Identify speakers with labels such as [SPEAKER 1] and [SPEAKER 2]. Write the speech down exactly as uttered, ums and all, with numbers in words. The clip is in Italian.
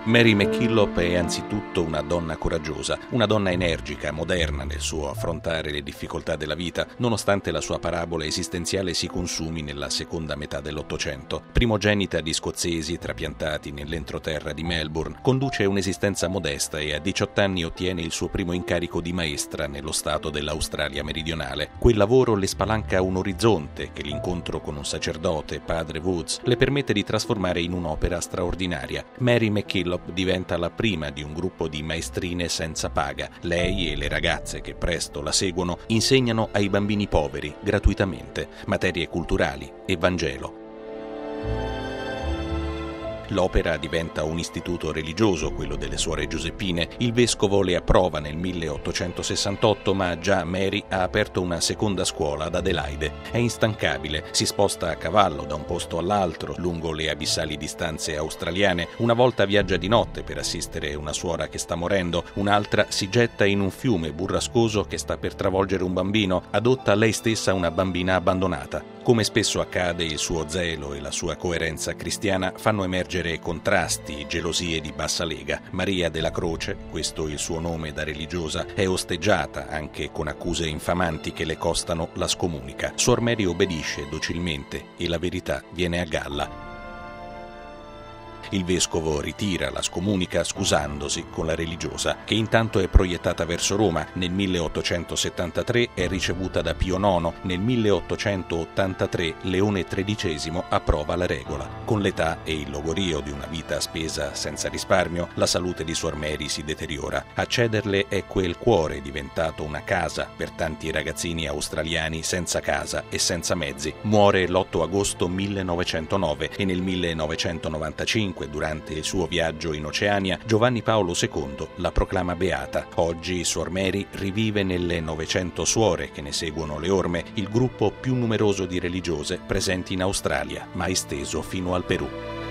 [SPEAKER 1] Mary MacKillop è anzitutto una donna coraggiosa, una donna energica, moderna nel suo affrontare le difficoltà della vita, nonostante la sua parabola esistenziale si consumi nella seconda metà dell'Ottocento. Primogenita di scozzesi trapiantati nell'entroterra di Melbourne, conduce un'esistenza modesta e a diciotto anni ottiene il suo primo incarico di maestra nello stato dell'Australia meridionale. Quel lavoro le spalanca un orizzonte che l'incontro con un sacerdote, padre Woods, le permette di trasformare in un'opera straordinaria. Mary MacKillop diventa la prima di un gruppo di maestrine senza paga. Lei e le ragazze che presto la seguono insegnano ai bambini poveri gratuitamente materie culturali e Vangelo. L'opera diventa un istituto religioso, quello delle Suore Giuseppine. Il vescovo le approva nel milleottocentosessantotto, ma già Mary ha aperto una seconda scuola ad Adelaide. È instancabile, si sposta a cavallo da un posto all'altro, lungo le abissali distanze australiane. Una volta viaggia di notte per assistere una suora che sta morendo, un'altra si getta in un fiume burrascoso che sta per travolgere un bambino, adotta lei stessa una bambina abbandonata. Come spesso accade, il suo zelo e la sua coerenza cristiana fanno emergere contrasti, gelosie di bassa lega. Maria della Croce, questo il suo nome da religiosa, è osteggiata anche con accuse infamanti che le costano la scomunica. Suor Mary obbedisce docilmente e la verità viene a galla. Il vescovo ritira la scomunica scusandosi con la religiosa, che intanto è proiettata verso Roma. Nel milleottocentosettantatré è ricevuta da Pio nono. Nel milleottocentottantatré Leone tredicesimo approva la regola. Con l'età e il logorio di una vita spesa senza risparmio, la salute di Suor Mary si deteriora. A cederle è quel cuore diventato una casa per tanti ragazzini australiani senza casa e senza mezzi. Muore l'otto agosto millenovecentonove e nel millenovecentonovantacinque, durante il suo viaggio in Oceania, Giovanni Paolo secondo la proclama beata. Oggi Suor Mary rivive nelle novecento suore che ne seguono le orme, il gruppo più numeroso di religiose presenti in Australia, ma esteso fino al Perù.